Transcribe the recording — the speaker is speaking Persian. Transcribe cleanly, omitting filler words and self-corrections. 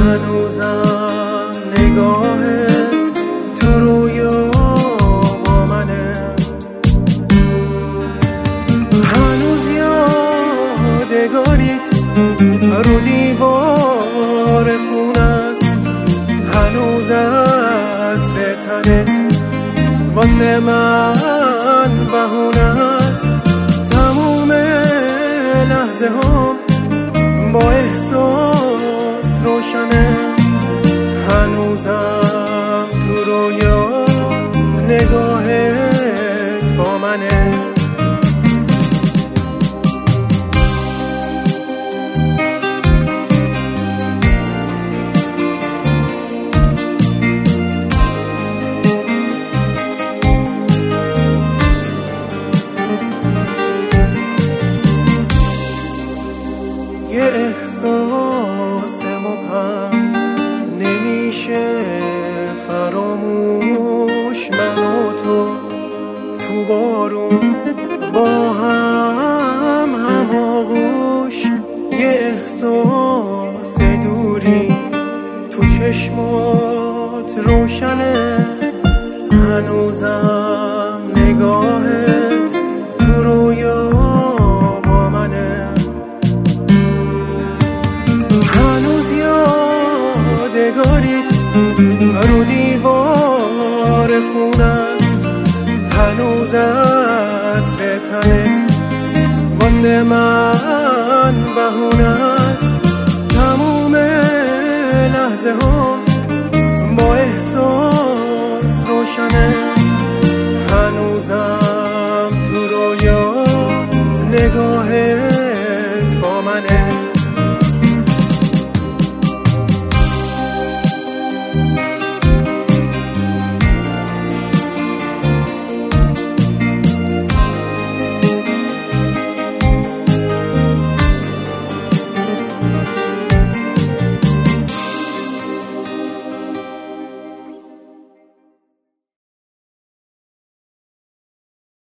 هنوزم نگاهت تو رویا با منه، هنوز یادگاریت رو دیوار خونه است، هنوز عطر تنت واسه من بهونه است. تموم لحظه ها با احساس روشنه، هنوزم تو رویا نگاهت با منه. یه احساس مبهم نمیشه فراموش، من و تو بارون با هم آغوش. یه احساس دوری تو چشمات روشنه، هنوزم نگاهت تو رویا با منه، هنوز یادگاریت رو دیوار خونه است، هنوز عطر تنت واسه من بهونه است. تموم لحظه ها